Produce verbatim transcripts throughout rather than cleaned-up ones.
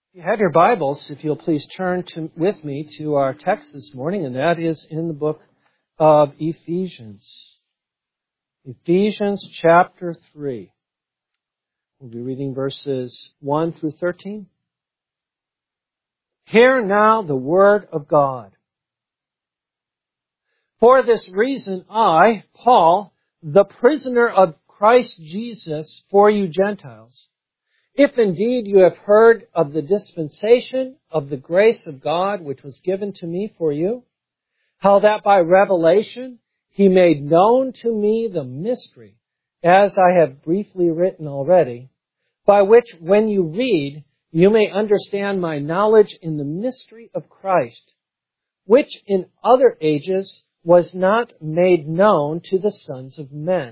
You have your Bibles, if you'll please turn to, with me to our text this morning, and that is in the book of Ephesians. Ephesians chapter three. We'll be reading verses one through thirteen. Hear now the word of God. For this reason I, Paul, the prisoner of Christ Jesus for you Gentiles, if indeed you have heard of the dispensation of the grace of God which was given to me for you, how that by revelation He made known to me the mystery, as I have briefly written already, by which when you read, you may understand my knowledge in the mystery of Christ, which in other ages was not made known to the sons of men,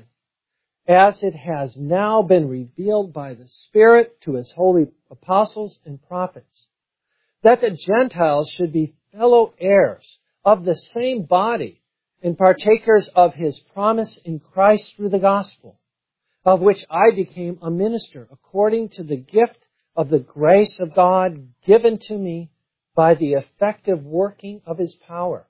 as it has now been revealed by the Spirit to His holy apostles and prophets, that the Gentiles should be fellow heirs of the same body and partakers of His promise in Christ through the gospel, of which I became a minister according to the gift of the grace of God given to me by the effective working of His power.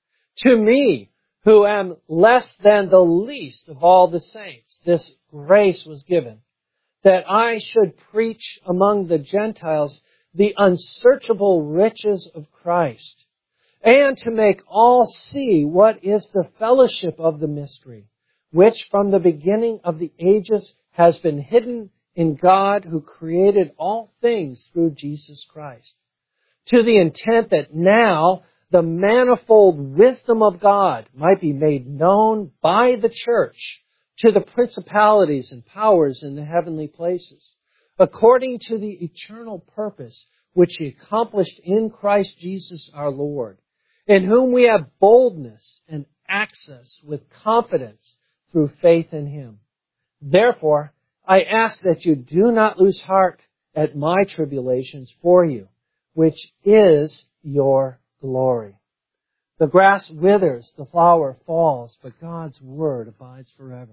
To me, who am less than the least of all the saints, this grace was given, that I should preach among the Gentiles the unsearchable riches of Christ, and to make all see what is the fellowship of the mystery, which from the beginning of the ages has been hidden in God who created all things through Jesus Christ, to the intent that now the manifold wisdom of God might be made known by the church to the principalities and powers in the heavenly places, according to the eternal purpose which He accomplished in Christ Jesus our Lord, in whom we have boldness and access with confidence through faith in Him. Therefore, I ask that you do not lose heart at my tribulations for you, which is your glory. The grass withers, the flower falls, but God's word abides forever.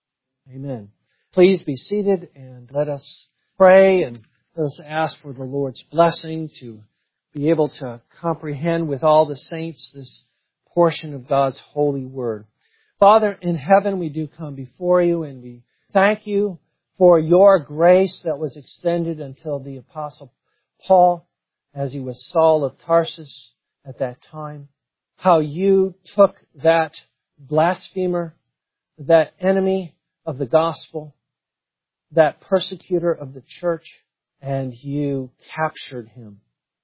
Amen. Please be seated and let us pray and let us ask for the Lord's blessing to be able to comprehend with all the saints this portion of God's holy word. Father, in heaven we do come before you and we thank you for your grace that was extended until the Apostle Paul, as he was Saul of Tarsus at that time, how you took that blasphemer, that enemy of the gospel, that persecutor of the church, and you captured him.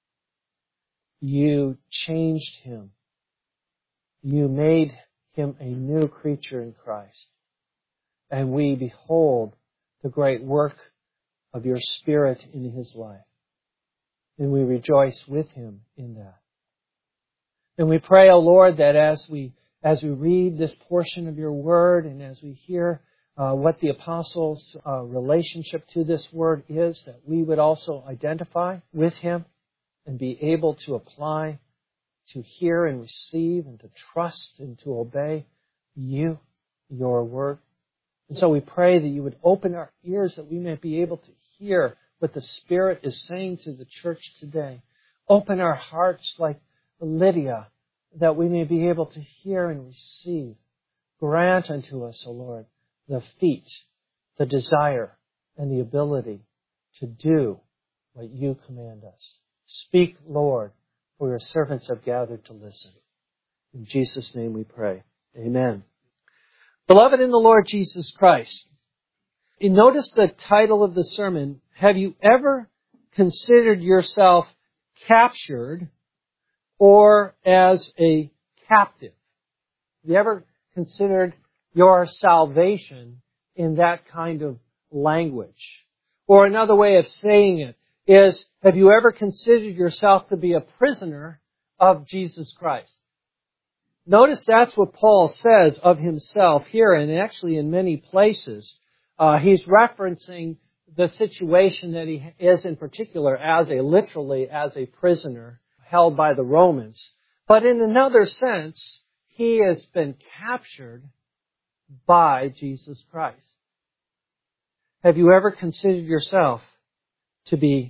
You changed him. You made him a new creature in Christ. And we behold the great work of your Spirit in his life. And we rejoice with him in that. And we pray, O Lord, that as we as we read this portion of your word and as we hear uh, what the apostles' uh, relationship to this word is, that we would also identify with him and be able to apply, to hear and receive and to trust and to obey you, your word. And so we pray that you would open our ears that we may be able to hear what the Spirit is saying to the church today. Open our hearts like Lydia, that we may be able to hear and receive. Grant unto us, O Lord, the feet, the desire, and the ability to do what you command us. Speak, Lord, for your servants have gathered to listen. In Jesus' name we pray. Amen. Beloved in the Lord Jesus Christ, you notice the title of the sermon, have you ever considered yourself captured or as a captive? Have you ever considered your salvation in that kind of language? Or another way of saying it is, have you ever considered yourself to be a prisoner of Jesus Christ? Notice that's what Paul says of himself here, and actually in many places. Uh, he's referencing the situation that he is in particular as a, literally as a prisoner held by the Romans. But in another sense, he has been captured by Jesus Christ. Have you ever considered yourself to be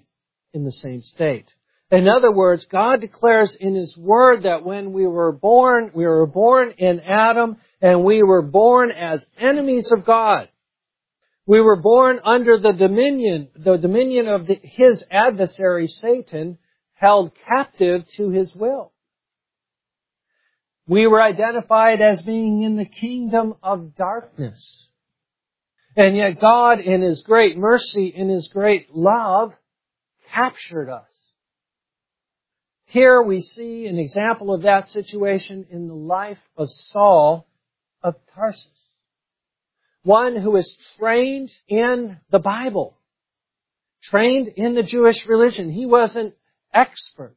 in the same state. In other words, God declares in His Word that when we were born, we were born in Adam, and we were born as enemies of God. We were born under the dominion, the dominion of the, His adversary, Satan, held captive to his will. We were identified as being in the kingdom of darkness. And yet God, in His great mercy, in His great love, captured us. Here we see an example of that situation in the life of Saul of Tarsus. One who is trained in the Bible, trained in the Jewish religion. He was an expert.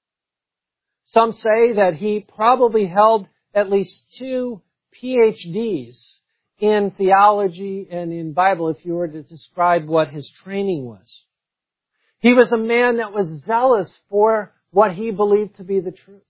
Some say that he probably held at least two P H Ds in theology and in Bible if you were to describe what his training was. He was a man that was zealous for what he believed to be the truth,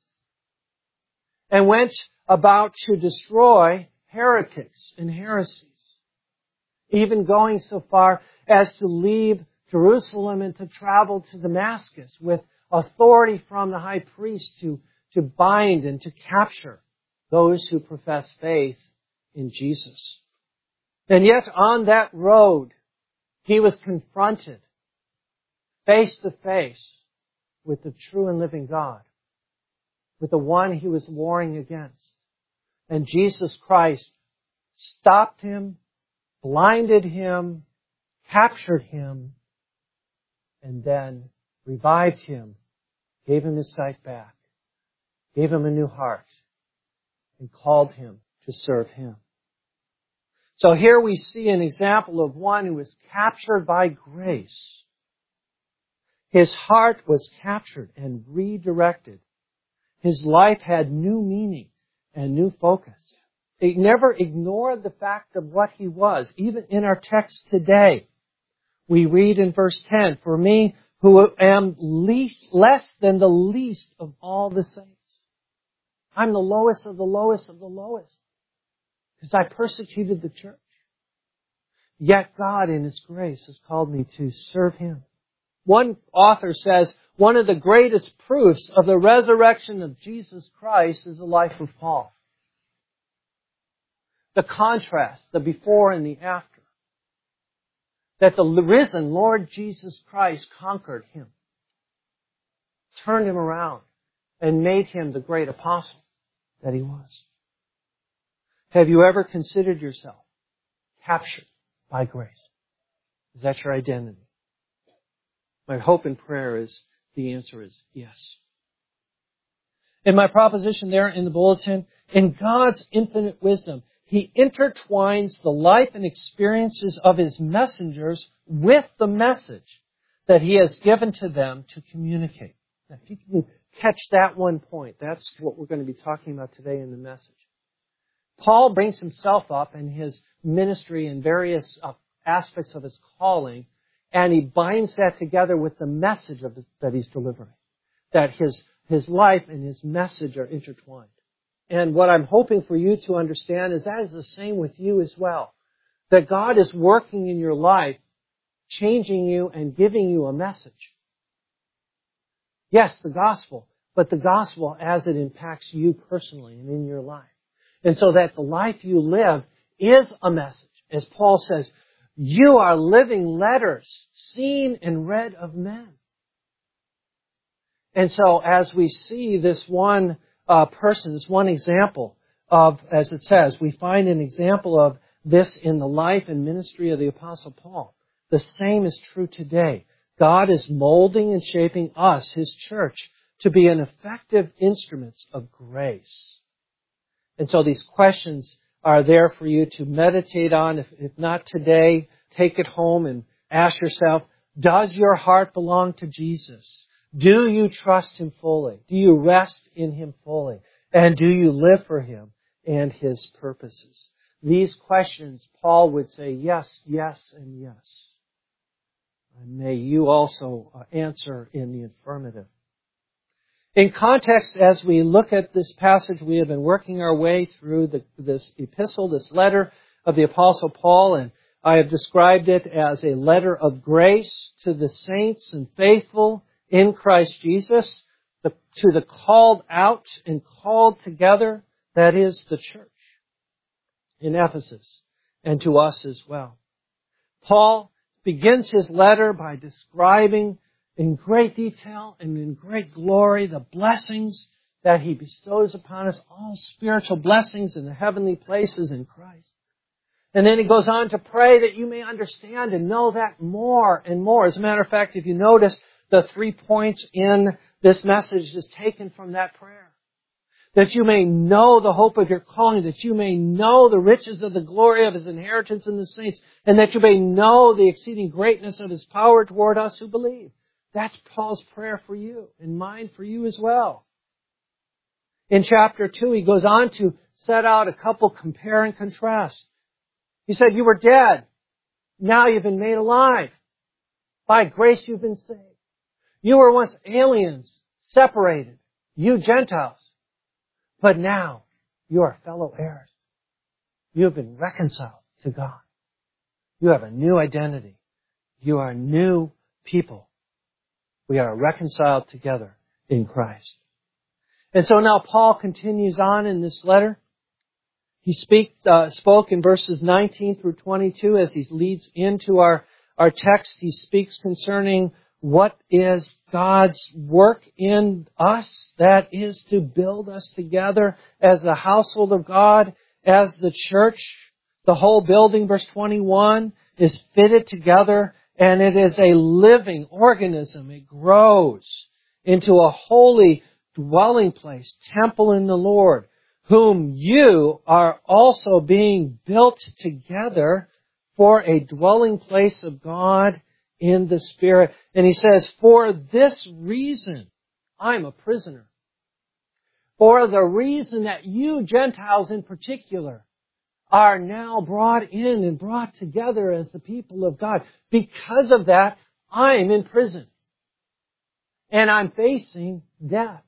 and went about to destroy heretics and heresies, even going so far as to leave Jerusalem and to travel to Damascus with authority from the high priest to, to bind and to capture those who profess faith in Jesus. And yet on that road, he was confronted face to face with the true and living God, with the one he was warring against. And Jesus Christ stopped him, blinded him, captured him, and then revived him, gave him his sight back, gave him a new heart, and called him to serve him. So here we see an example of one who was captured by grace. His heart was captured and redirected. His life had new meaning and new focus. He never ignored the fact of what he was. Even in our text today, we read in verse ten, "For me, who am least, less than the least of all the saints." I'm the lowest of the lowest of the lowest, because I persecuted the church. Yet God, in His grace, has called me to serve Him. One author says, one of the greatest proofs of the resurrection of Jesus Christ is the life of Paul. The contrast, the before and the after. That the risen Lord Jesus Christ conquered him, turned him around, and made him the great apostle that he was. Have you ever considered yourself captured by grace? Is that your identity? My hope and prayer is the answer is yes. In my proposition there in the bulletin, in God's infinite wisdom, He intertwines the life and experiences of His messengers with the message that He has given to them to communicate. Now, if you can catch that one point, that's what we're going to be talking about today in the message. Paul brings himself up in his ministry and various uh, aspects of his calling, and he binds that together with the message of the, that he's delivering. That his, his life and his message are intertwined. And what I'm hoping for you to understand is that is the same with you as well. That God is working in your life, changing you and giving you a message. Yes, the gospel, but the gospel as it impacts you personally and in your life. And so that the life you live is a message. As Paul says, you are living letters, seen and read of men. And so as we see this one uh, person, this one example of, as it says, we find an example of this in the life and ministry of the Apostle Paul. The same is true today. God is molding and shaping us, His church, to be an effective instruments of grace. And so these questions are there for you to meditate on. If, if not today, take it home and ask yourself, does your heart belong to Jesus? Do you trust Him fully? Do you rest in Him fully? And do you live for Him and His purposes? These questions, Paul would say yes, yes, and yes. And may you also answer in the affirmative. In context, as we look at this passage, we have been working our way through the, this epistle, this letter of the Apostle Paul, and I have described it as a letter of grace to the saints and faithful in Christ Jesus, the, to the called out and called together, that is the church in Ephesus, and to us as well. Paul begins his letter by describing in great detail and in great glory the blessings that he bestows upon us, all spiritual blessings in the heavenly places in Christ. And then he goes on to pray that you may understand and know that more and more. As a matter of fact, if you notice, the three points in this message is taken from that prayer. That you may know the hope of your calling, that you may know the riches of the glory of His inheritance in the saints, and that you may know the exceeding greatness of His power toward us who believe. That's Paul's prayer for you, and mine for you as well. In chapter two, he goes on to set out a couple compare and contrast. He said, you were dead. Now you've been made alive. By grace you've been saved. You were once aliens, separated, you Gentiles. But now you are fellow heirs. You have been reconciled to God. You have a new identity. You are new people. We are reconciled together in Christ. And so now Paul continues on in this letter. He speak, uh, spoke in verses nineteen through twenty-two as he leads into our, our text. He speaks concerning what is God's work in us, that is to build us together as the household of God, as the church. The whole building, verse twenty-one, is fitted together, and it is a living organism. It grows into a holy dwelling place, temple in the Lord, whom you are also being built together for a dwelling place of God in the Spirit. And he says, for this reason, I'm a prisoner. For the reason that you Gentiles in particular are now brought in and brought together as the people of God. Because of that, I'm in prison. And I'm facing death.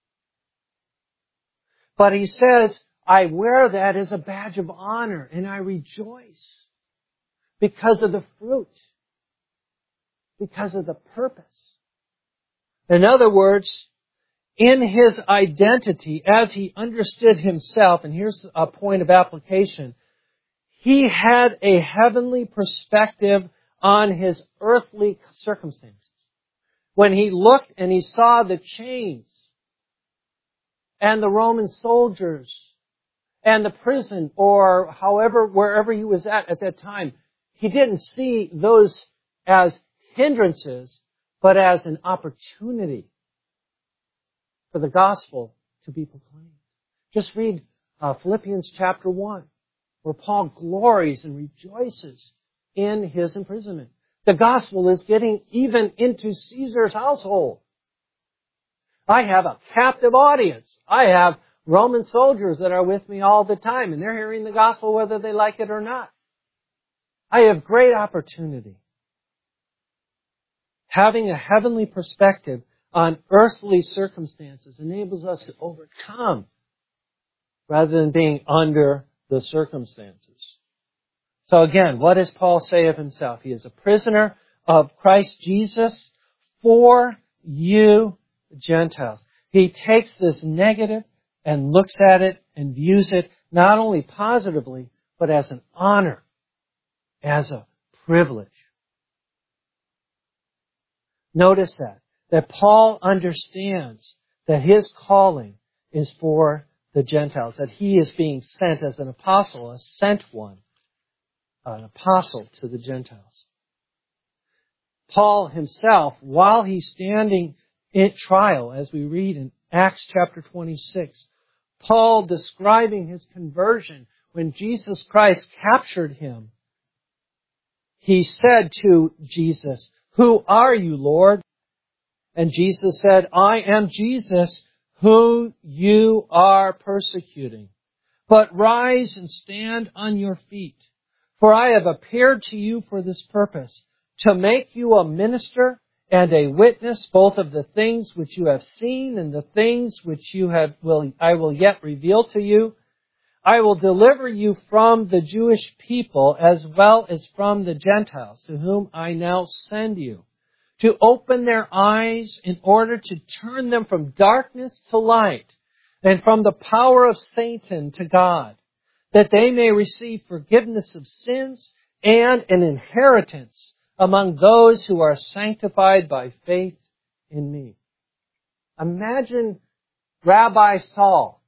But he says, I wear that as a badge of honor, and I rejoice because of the fruit, because of the purpose. In other words, in his identity, as he understood himself, and here's a point of application, he had a heavenly perspective on his earthly circumstances. When he looked and he saw the chains, and the Roman soldiers, and the prison, or however, wherever he was at at that time, he didn't see those as hindrances, but as an opportunity for the gospel to be proclaimed. Just read uh, Philippians chapter one, where Paul glories and rejoices in his imprisonment. The gospel is getting even into Caesar's household. I have a captive audience. I have Roman soldiers that are with me all the time, and they're hearing the gospel whether they like it or not. I have great opportunity. Having a heavenly perspective on earthly circumstances enables us to overcome rather than being under the circumstances. So again, what does Paul say of himself? He is a prisoner of Christ Jesus for you Gentiles. He takes this negative and looks at it and views it not only positively, but as an honor, as a privilege. Notice that, that Paul understands that his calling is for the Gentiles, that he is being sent as an apostle, a sent one, an apostle to the Gentiles. Paul himself, while he's standing in trial, as we read in Acts chapter twenty-six, Paul describing his conversion when Jesus Christ captured him, he said to Jesus, "Who are you, Lord?" And Jesus said, "I am Jesus, who you are persecuting. But rise and stand on your feet, for I have appeared to you for this purpose, to make you a minister and a witness both of the things which you have seen and the things which you have will I will yet reveal to you. I will deliver you from the Jewish people as well as from the Gentiles, to whom I now send you, to open their eyes in order to turn them from darkness to light and from the power of Satan to God, that they may receive forgiveness of sins and an inheritance among those who are sanctified by faith in me. Imagine Rabbi Saul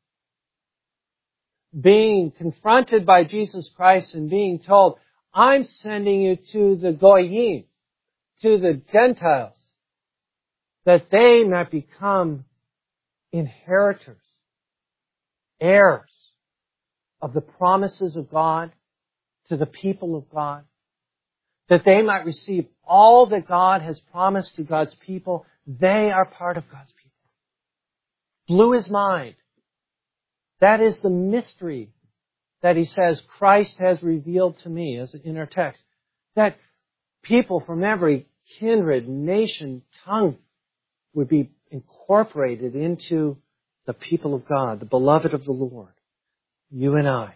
being confronted by Jesus Christ and being told, I'm sending you to the Goyim, to the Gentiles, that they might become inheritors, heirs of the promises of God to the people of God, that they might receive all that God has promised to God's people. They are part of God's people. Blew his mind. That is the mystery that he says Christ has revealed to me, as in our text. That people from every kindred, nation, tongue would be incorporated into the people of God, the beloved of the Lord, you and I.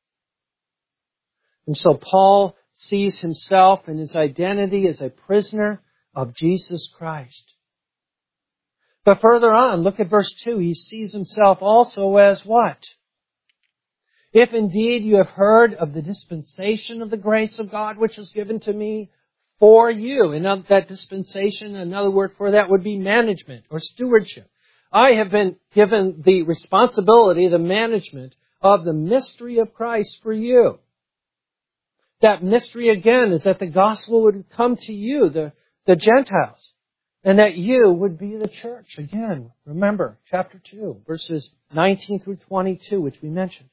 And so Paul sees himself and his identity as a prisoner of Jesus Christ. But further on, look at verse two. He sees himself also as what? If indeed you have heard of the dispensation of the grace of God which is given to me for you. And that dispensation, another word for that would be management or stewardship. I have been given the responsibility, the management of the mystery of Christ for you. That mystery again is that the gospel would come to you, the, the Gentiles, and that you would be the church. Again, remember, chapter two, verses nineteen through twenty-two, which we mentioned.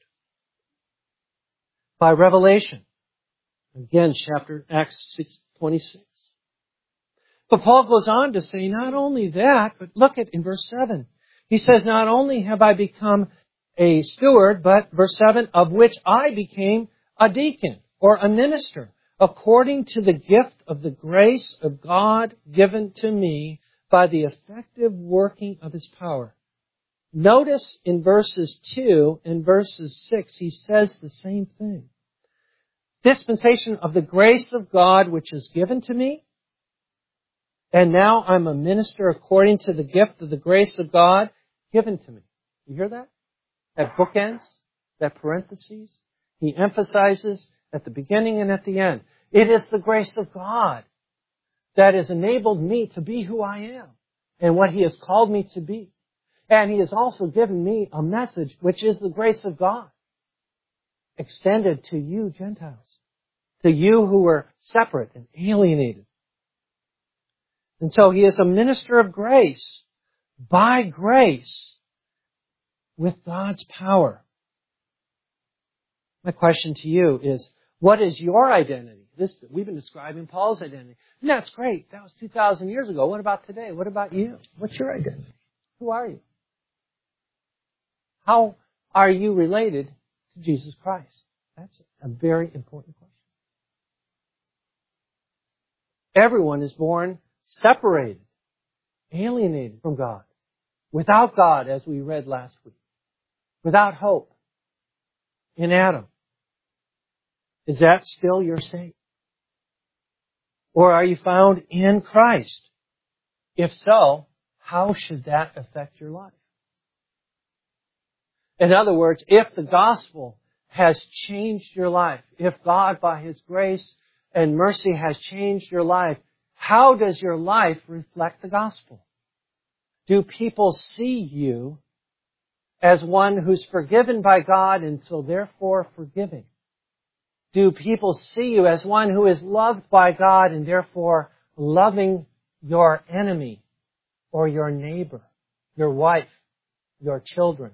By revelation. Again, chapter Acts six twenty-six. But Paul goes on to say not only that, but look at in verse seven. He says, not only have I become a steward, but verse seven, of which I became a deacon or a minister, according to the gift of the grace of God given to me by the effective working of His power. Notice in verses two and verses six, he says the same thing. Dispensation of the grace of God which is given to me, and now I'm a minister according to the gift of the grace of God given to me. You hear that? That bookends, that parentheses. He emphasizes at the beginning and at the end. It is the grace of God that has enabled me to be who I am and what He has called me to be. And He has also given me a message, which is the grace of God, extended to you Gentiles, to you who were separate and alienated. And so He is a minister of grace, by grace, with God's power. My question to you is, what is your identity? This, we've been describing Paul's identity. And that's great. That was two thousand years ago. What about today? What about you? What's your identity? Who are you? How are you related to Jesus Christ? That's a very important question. Everyone is born separated, alienated from God, without God, as we read last week, without hope in Adam. Is that still your state? Or are you found in Christ? If so, how should that affect your life? In other words, if the gospel has changed your life, if God, by His grace and mercy, has changed your life, how does your life reflect the gospel? Do people see you as one who's forgiven by God and so therefore forgiving? Do people see you as one who is loved by God and therefore loving your enemy or your neighbor, your wife, your children?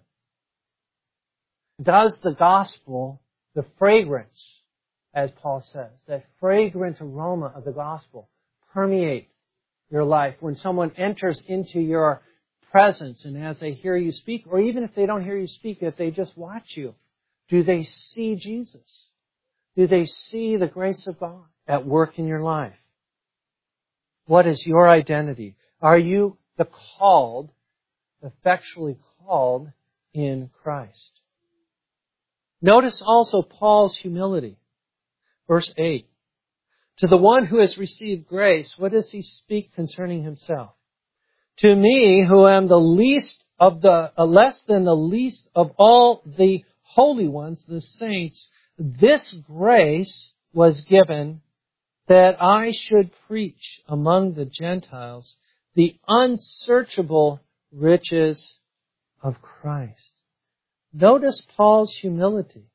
Does the gospel, the fragrance, as Paul says, that fragrant aroma of the gospel permeate your life when someone enters into your presence and as they hear you speak, or even if they don't hear you speak, if they just watch you, do they see Jesus? Do they see the grace of God at work in your life? What is your identity? Are you the called, effectually called in Christ? Notice also Paul's humility. Verse eight. To the one who has received grace, what does he speak concerning himself? To me, who am the least of the, uh, less than the least of all the holy ones, the saints, this grace was given that I should preach among the Gentiles the unsearchable riches of Christ. Notice Paul's humility.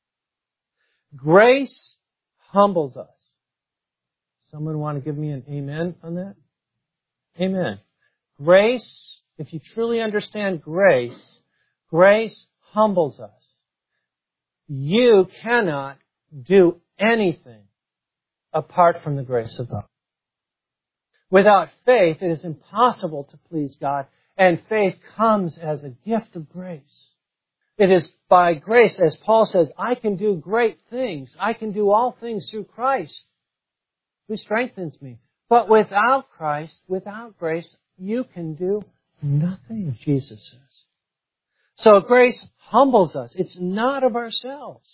Grace humbles us. Someone want to give me an amen on that? Amen. Grace, if you truly understand grace, grace humbles us. You cannot do anything apart from the grace of God. Without faith, it is impossible to please God, and faith comes as a gift of grace. It is by grace, as Paul says, I can do great things. I can do all things through Christ, who strengthens me. But without Christ, without grace, you can do nothing, Jesus says. So grace humbles us. It's not of ourselves.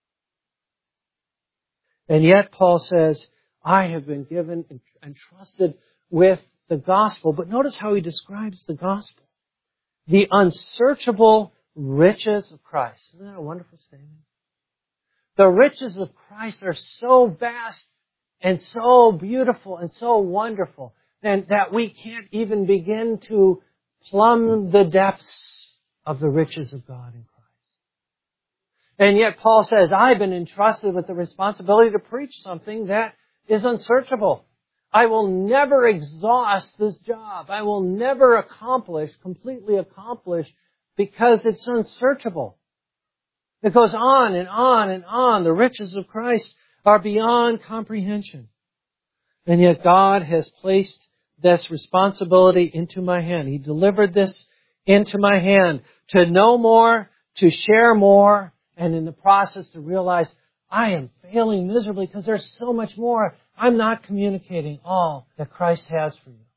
And yet Paul says, I have been given and entrusted with the gospel. But notice how he describes the gospel. The unsearchable riches of Christ. Isn't that a wonderful statement? The riches of Christ are so vast and so beautiful and so wonderful, and that we can't even begin to plumb the depths of the riches of God in Christ. And yet Paul says, I've been entrusted with the responsibility to preach something that is unsearchable. I will never exhaust this job. I will never accomplish, completely accomplish, because it's unsearchable. It goes on and on and on. The riches of Christ are beyond comprehension. And yet God has placed this responsibility into my hand. He delivered this into my hand to know more, to share more, and in the process to realize I am failing miserably because there's so much more. I'm not communicating all that Christ has for you.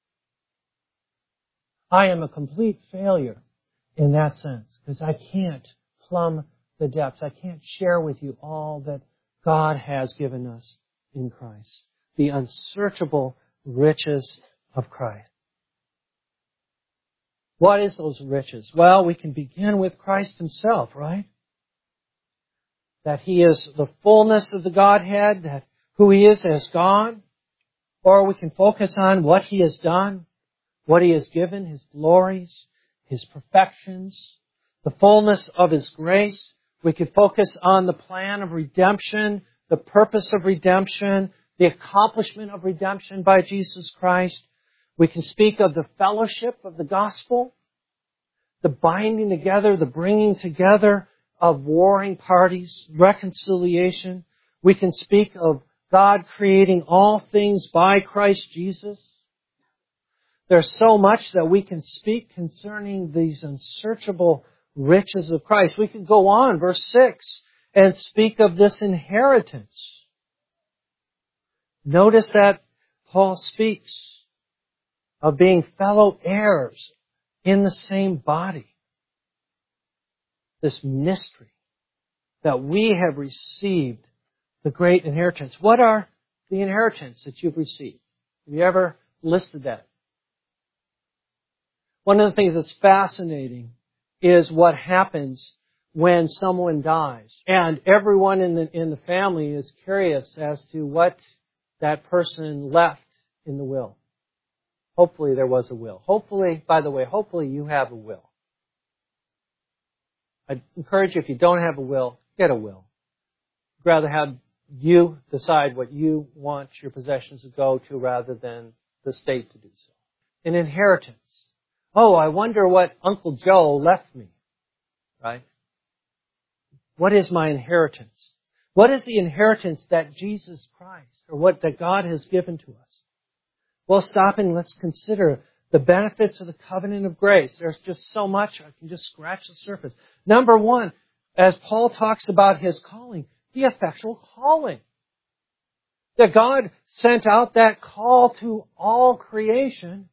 I am a complete failure in that sense because I can't plumb the depths. I can't share with you all that God has given us in Christ. The unsearchable riches of Christ. What is those riches? Well, we can begin with Christ Himself, right? That He is the fullness of the Godhead, that who He is as God. Or we can focus on what He has done, what He has given, His glories, His perfections, the fullness of His grace. We could focus on the plan of redemption, the purpose of redemption, the accomplishment of redemption by Jesus Christ. We can speak of the fellowship of the gospel, the binding together, the bringing together of warring parties, reconciliation. We can speak of God creating all things by Christ Jesus. There's so much that we can speak concerning these unsearchable riches of Christ. We could go on, verse six, and speak of this inheritance. Notice that Paul speaks of being fellow heirs in the same body. This mystery that we have received the great inheritance. What are the inheritance that you've received? Have you ever listed that? One of the things that's fascinating is what happens when someone dies. And everyone in the, in the family is curious as to what that person left in the will. Hopefully there was a will. Hopefully, by the way, hopefully you have a will. I'd encourage you, if you don't have a will, get a will. I'd rather have you decide what you want your possessions to go to rather than the state to do so. An inheritance. Oh, I wonder what Uncle Joe left me. Right? What is my inheritance? What is the inheritance that Jesus Christ, or what that God has given to us? Well, stop and let's consider the benefits of the covenant of grace. There's just so much. I can just scratch the surface. Number one, as Paul talks about his calling, the effectual calling. That God sent out that call to all creation,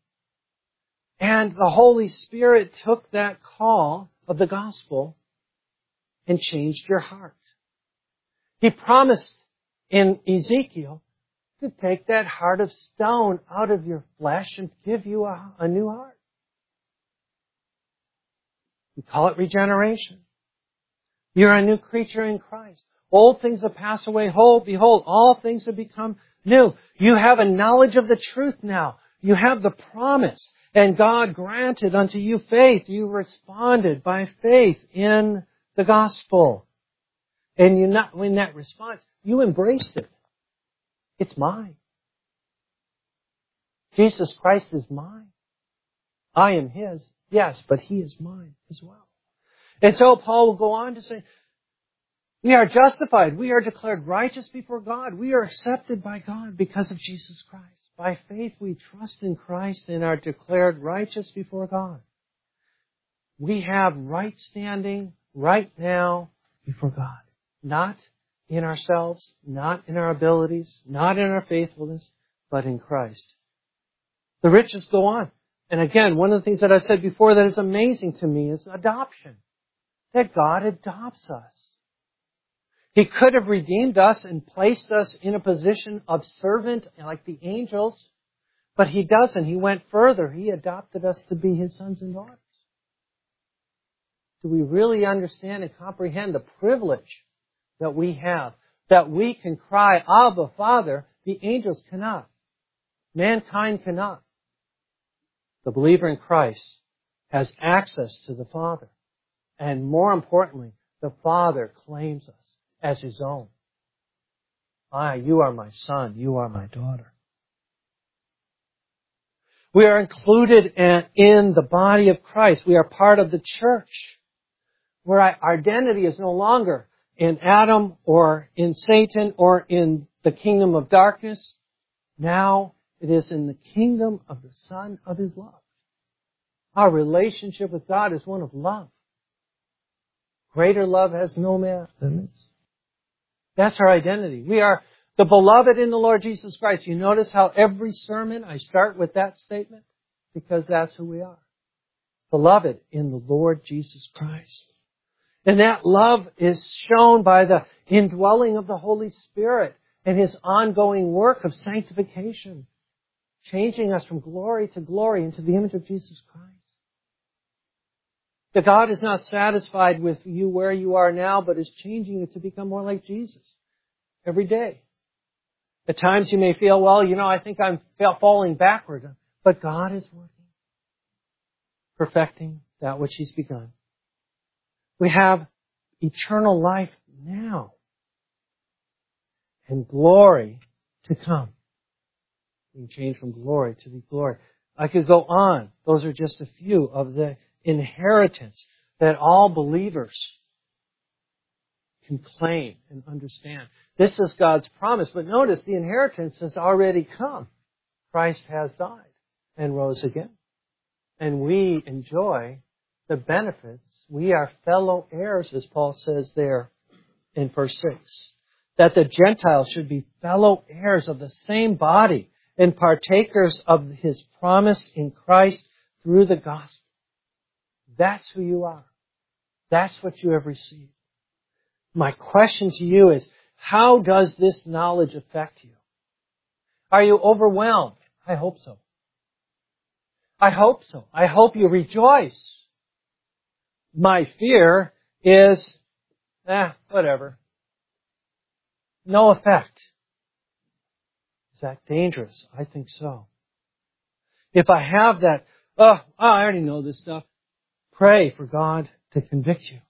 and the Holy Spirit took that call of the gospel and changed your heart. He promised in Ezekiel to take that heart of stone out of your flesh and give you a, a new heart. We call it regeneration. You're a new creature in Christ. Old things have passed away. Hold, behold, all things have become new. You have a knowledge of the truth now. You have the promise. And God granted unto you faith. You responded by faith in the gospel. And you not, in that response, you embraced it. It's mine. Jesus Christ is mine. I am His. Yes, but He is mine as well. And so Paul will go on to say, we are justified. We are declared righteous before God. We are accepted by God because of Jesus Christ. By faith we trust in Christ and are declared righteous before God. We have right standing right now before God. Not in ourselves, not in our abilities, not in our faithfulness, but in Christ. The riches go on. And again, one of the things that I said before that is amazing to me is adoption. That God adopts us. He could have redeemed us and placed us in a position of servant like the angels, but He doesn't. He went further. He adopted us to be His sons and daughters. Do we really understand and comprehend the privilege that we have? That we can cry, Abba, Father. The angels cannot. Mankind cannot. The believer in Christ has access to the Father. And more importantly, the Father claims us as His own. Ah, you are my son. You are my daughter. We are included in the body of Christ. We are part of the church, where our identity is no longer in Adam or in Satan or in the kingdom of darkness. Now it is in the kingdom of the Son of His love. Our relationship with God is one of love. Greater love has no man than this. That's our identity. We are the beloved in the Lord Jesus Christ. You notice how every sermon I start with that statement? Because that's who we are. Beloved in the Lord Jesus Christ. And that love is shown by the indwelling of the Holy Spirit and His ongoing work of sanctification, changing us from glory to glory into the image of Jesus Christ. That God is not satisfied with you where you are now, but is changing you to become more like Jesus every day. At times you may feel, well, you know, I think I'm falling backward. But God is working, perfecting that which He's begun. We have eternal life now and glory to come. We can change from glory to the glory. I could go on. Those are just a few of the inheritance that all believers can claim and understand. This is God's promise. But notice the inheritance has already come. Christ has died and rose again. And we enjoy the benefits. We are fellow heirs, as Paul says there in verse six. That the Gentiles should be fellow heirs of the same body and partakers of His promise in Christ through the gospel. That's who you are. That's what you have received. My question to you is, how does this knowledge affect you? Are you overwhelmed? I hope so. I hope so. I hope you rejoice. My fear is, eh, whatever. No effect. Is that dangerous? I think so. If I have that, oh, I already know this stuff, pray for God to convict you.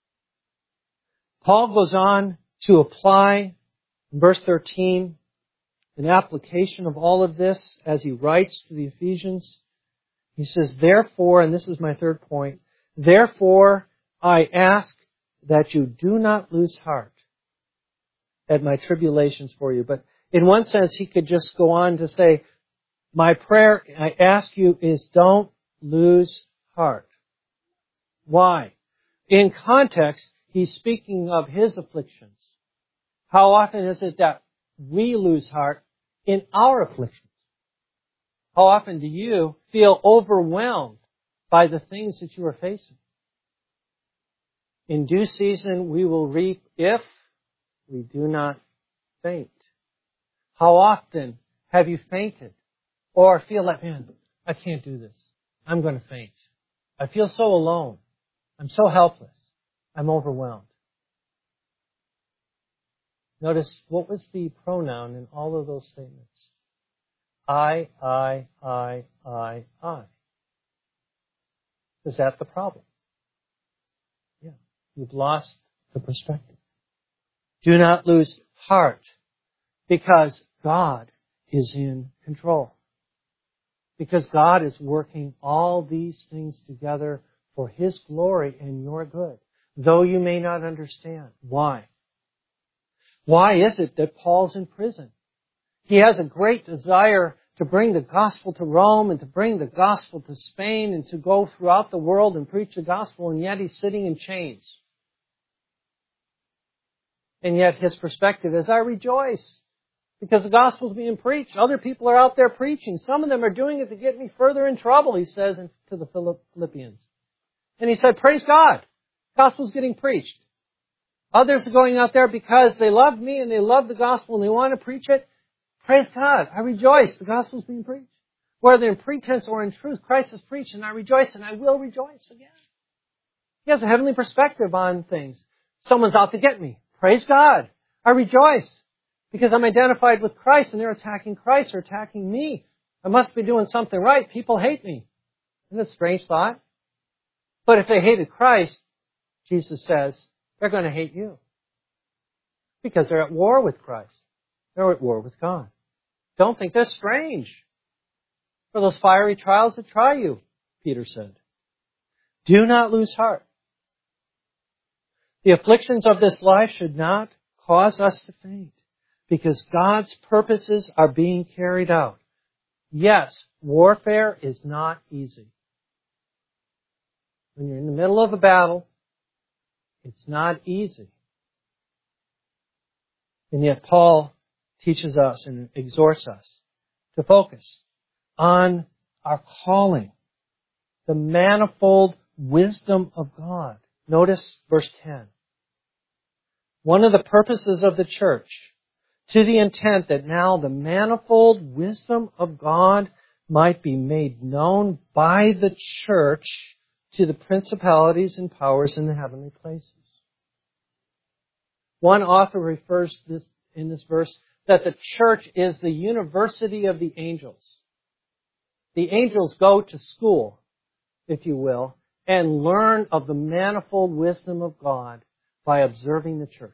Paul goes on to apply, in verse thirteen, an application of all of this as he writes to the Ephesians. He says, therefore, and this is my third point, therefore I ask that you do not lose heart at my tribulations for you. But in one sense, he could just go on to say, my prayer, I ask you, is don't lose heart. Why? In context, he's speaking of his afflictions. How often is it that we lose heart in our afflictions? How often do you feel overwhelmed by the things that you are facing? In due season we will reap if we do not faint. How often have you fainted or feel like, man, I can't do this. I'm going to faint. I feel so alone. I'm so helpless. I'm overwhelmed. Notice, what was the pronoun in all of those statements? I, I, I, I, I. Is that the problem? Yeah. You've lost the perspective. Do not lose heart, because God is in control. Because God is working all these things together for His glory and your good, though you may not understand. Why? Why is it that Paul's in prison? He has a great desire to bring the gospel to Rome and to bring the gospel to Spain and to go throughout the world and preach the gospel, and yet he's sitting in chains. And yet his perspective is, I rejoice because the gospel's being preached. Other people are out there preaching. Some of them are doing it to get me further in trouble, he says to the Philippians. And he said, praise God. The gospel's getting preached. Others are going out there because they love me and they love the gospel and they want to preach it. Praise God. I rejoice. The gospel's being preached. Whether in pretense or in truth, Christ is preached, and I rejoice, and I will rejoice again. He has a heavenly perspective on things. Someone's out to get me. Praise God. I rejoice because I'm identified with Christ, and they're attacking Christ or attacking me. I must be doing something right. People hate me. Isn't that a strange thought? But if they hated Christ, Jesus says, they're going to hate you. Because they're at war with Christ. They're at war with God. Don't think they're strange. For those fiery trials that try you, Peter said. Do not lose heart. The afflictions of this life should not cause us to faint, because God's purposes are being carried out. Yes, warfare is not easy. When you're in the middle of a battle, it's not easy. And yet Paul teaches us and exhorts us to focus on our calling, the manifold wisdom of God. Notice verse ten. One of the purposes of the church, to the intent that now the manifold wisdom of God might be made known by the church to the principalities and powers in the heavenly places. One author refers this in this verse that the church is the university of the angels. The angels go to school, if you will, and learn of the manifold wisdom of God by observing the church.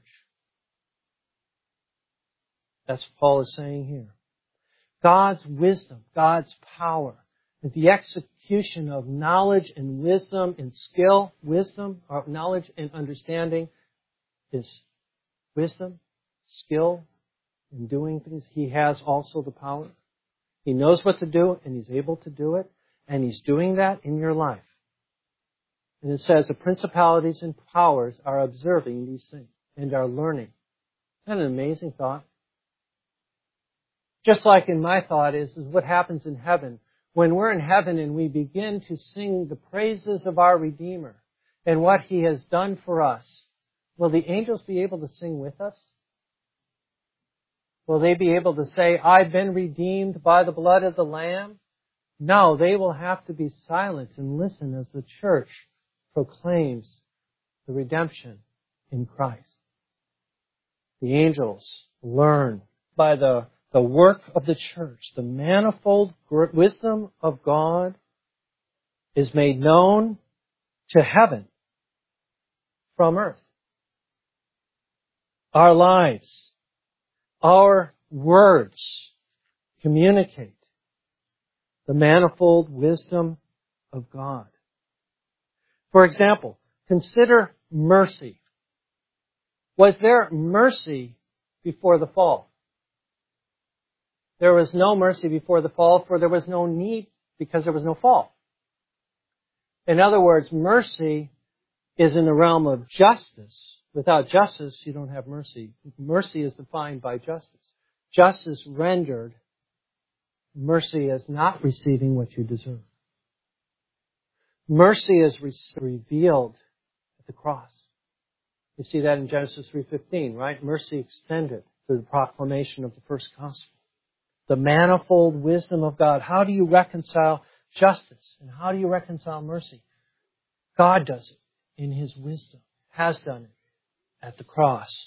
That's what Paul is saying here. God's wisdom, God's power, and the execution of knowledge and wisdom and skill, wisdom, or knowledge and understanding is wisdom, skill in doing things. He has also the power. He knows what to do, and He's able to do it, and He's doing that in your life. And it says the principalities and powers are observing these things and are learning. Isn't that an amazing thought? Just like in my thought is, is what happens in heaven. When we're in heaven and we begin to sing the praises of our Redeemer and what He has done for us, will the angels be able to sing with us? Will they be able to say, I've been redeemed by the blood of the Lamb? No, they will have to be silent and listen as the church proclaims the redemption in Christ. The angels learn by the, the work of the church. The manifold wisdom of God is made known to heaven from earth. Our lives, our words communicate the manifold wisdom of God. For example, consider mercy. Was there mercy before the fall? There was no mercy before the fall, for there was no need because there was no fall. In other words, mercy is in the realm of justice. Without justice, you don't have mercy. Mercy is defined by justice. Justice rendered, mercy is not receiving what you deserve. Mercy is re- revealed at the cross. You see that in Genesis three fifteen, right? Mercy extended through the proclamation of the first gospel. The manifold wisdom of God. How do you reconcile justice? And how do you reconcile mercy? God does it in His wisdom. Has done it at the cross.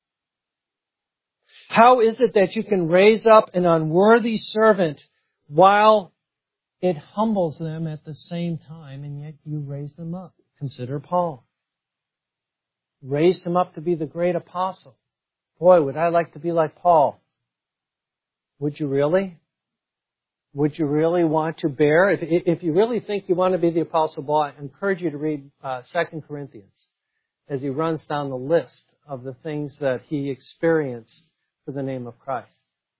How is it that you can raise up an unworthy servant while it humbles them at the same time, and yet you raise them up? Consider Paul. Raised him up to be the great apostle. Boy, would I like to be like Paul. Would you really? Would you really want to bear? If, if you really think you want to be the apostle Paul, I encourage you to read uh, Second Corinthians as he runs down the list of the things that he experienced for the name of Christ.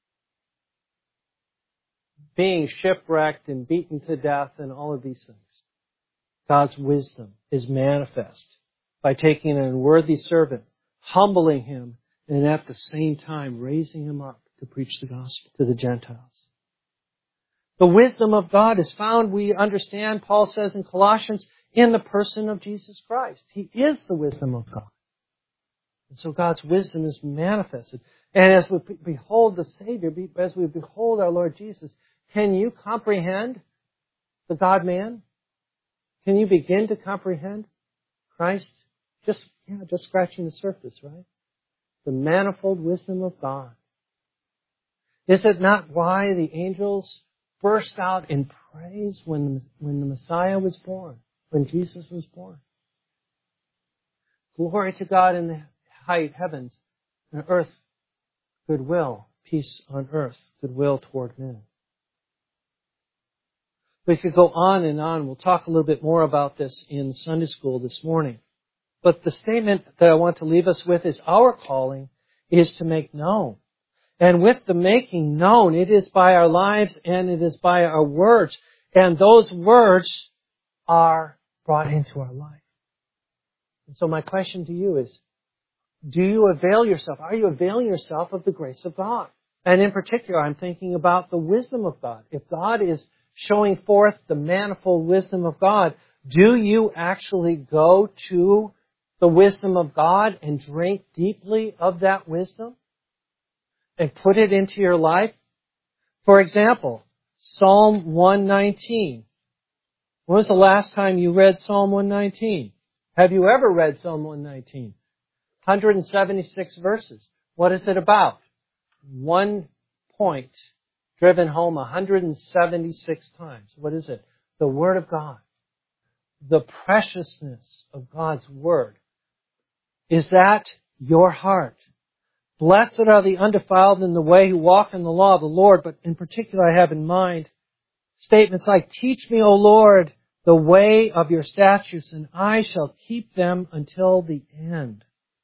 Being shipwrecked and beaten to death and all of these things. God's wisdom is manifest by taking an unworthy servant, humbling him, and at the same time raising him up to preach the gospel to the Gentiles. The wisdom of God is found, we understand, Paul says in Colossians, in the person of Jesus Christ. He is the wisdom of God. And so God's wisdom is manifested. And as we behold the Savior, as we behold our Lord Jesus, can you comprehend the God-man? Can you begin to comprehend Christ? Just, yeah, just scratching the surface, right? The manifold wisdom of God. Is it not why the angels burst out in praise when, when the Messiah was born, when Jesus was born? Glory to God in the high heavens, and earth goodwill, peace on earth, goodwill toward men. We could go on and on. We'll talk a little bit more about this in Sunday school this morning. But the statement that I want to leave us with is our calling is to make known. And with the making known, it is by our lives and it is by our words. And those words are brought into our life. And so my question to you is, do you avail yourself? Are you availing yourself of the grace of God? And in particular, I'm thinking about the wisdom of God. If God is showing forth the manifold wisdom of God, do you actually go to the wisdom of God and drink deeply of that wisdom and put it into your life? For example, Psalm one nineteen. When was the last time you read Psalm one nineteen? Have you ever read Psalm one nineteen? one hundred seventy-six verses. What is it about? One point driven home one hundred seventy-six times. What is it? The Word of God. The preciousness of God's Word. Is that your heart? Blessed are the undefiled in the way who walk in the law of the Lord. But in particular, I have in mind statements like, teach me, O Lord, the way of your statutes, and I shall keep them until the end.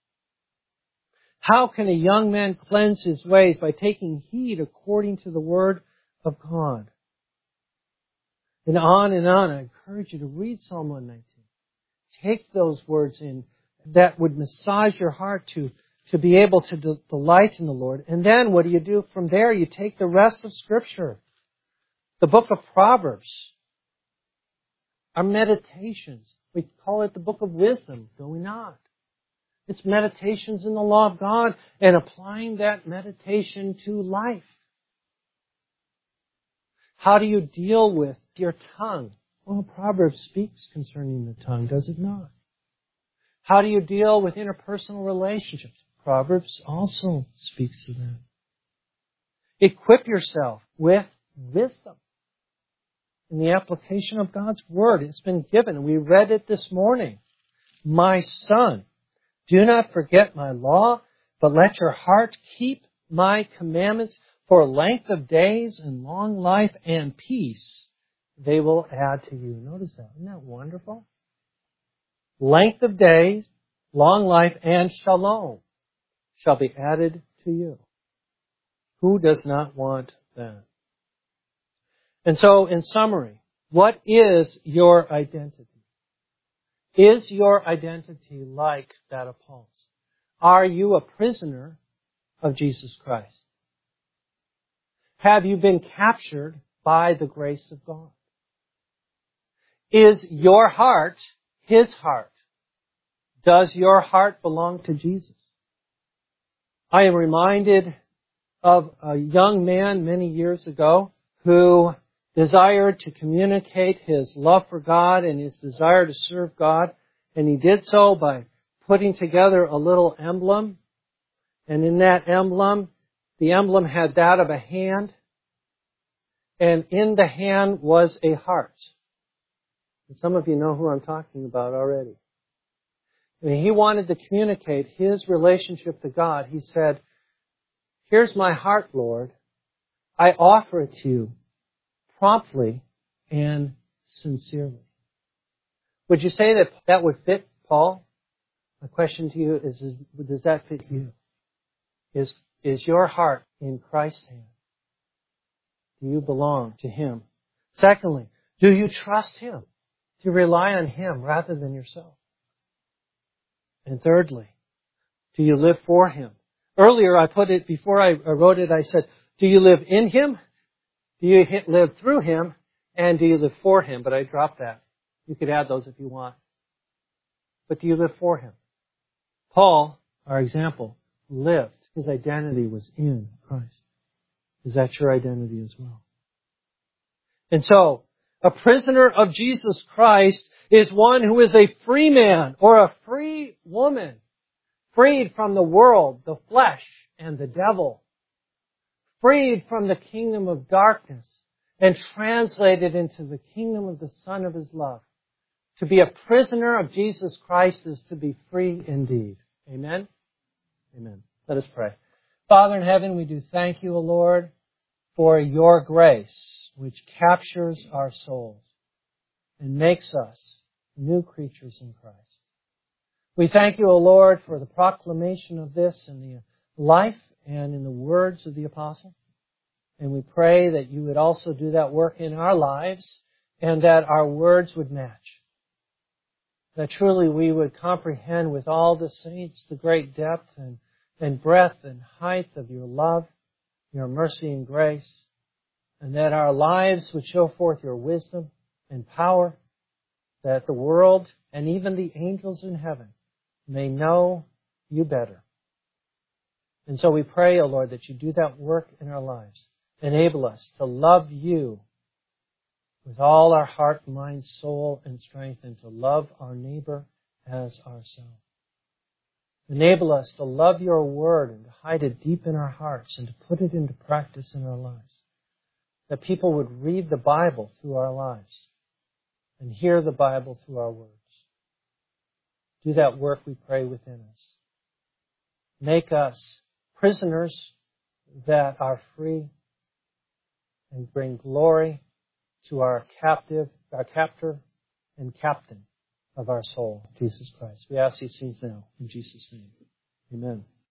How can a young man cleanse his ways? By taking heed according to the Word of God. And on and on. I encourage you to read Psalm one nineteen. Take those words in that would massage your heart to, to be able to de- delight in the Lord. And then what do you do from there? You take the rest of Scripture. The book of Proverbs. Our meditations. We call it the book of wisdom, do we not? It's meditations in the law of God and applying that meditation to life. How do you deal with your tongue? Well, Proverbs speaks concerning the tongue, does it not? How do you deal with interpersonal relationships? Proverbs also speaks to them. Equip yourself with wisdom in the application of God's Word. It's been given. We read it this morning. My son, do not forget my law, but let your heart keep my commandments. For length of days and long life and peace they will add to you. Notice that. Isn't that wonderful? Length of days, long life, and shalom shall be added to you. Who does not want that? And so, in summary, what is your identity? Is your identity like that of Paul's? Are you a prisoner of Jesus Christ? Have you been captured by the grace of God? Is your heart His heart? Does your heart belong to Jesus? I am reminded of a young man many years ago who desired to communicate his love for God and his desire to serve God. And he did so by putting together a little emblem. And in that emblem, the emblem had that of a hand. And in the hand was a heart. And some of you know who I'm talking about already. And he wanted to communicate his relationship to God. He said, "Here's my heart, Lord. I offer it to you promptly and sincerely." Would you say that that would fit Paul? My question to you is, is does that fit you? Is, is your heart in Christ's hand? Do you belong to Him? Secondly, do you trust Him? Do you rely on Him rather than yourself? And thirdly, do you live for Him? Earlier I put it, before I wrote it, I said, do you live in Him? Do you live through Him? And do you live for Him? But I dropped that. You could add those if you want. But do you live for Him? Paul, our example, lived. His identity was in Christ. Is that your identity as well? And so, a prisoner of Jesus Christ is one who is a free man or a free woman, freed from the world, the flesh, and the devil, freed from the kingdom of darkness, and translated into the kingdom of the Son of His love. To be a prisoner of Jesus Christ is to be free indeed. Amen? Amen. Let us pray. Father in heaven, we do thank you, O Lord, for your grace, which captures our souls and makes us new creatures in Christ. We thank you, O Lord, for the proclamation of this in the life and in the words of the apostle. And we pray that you would also do that work in our lives and that our words would match. That truly we would comprehend with all the saints the great depth and, and breadth and height of your love, your mercy and grace, and that our lives would show forth your wisdom and power, that the world and even the angels in heaven may know you better. And so we pray, O Lord, that you do that work in our lives. Enable us to love you with all our heart, mind, soul, and strength, and to love our neighbor as ourselves. Enable us to love your word and to hide it deep in our hearts and to put it into practice in our lives. That people would read the Bible through our lives and hear the Bible through our words. Do that work, we pray, within us. Make us prisoners that are free and bring glory to our captive, our captor and captain of our soul, Jesus Christ. We ask these things now in Jesus' name. Amen.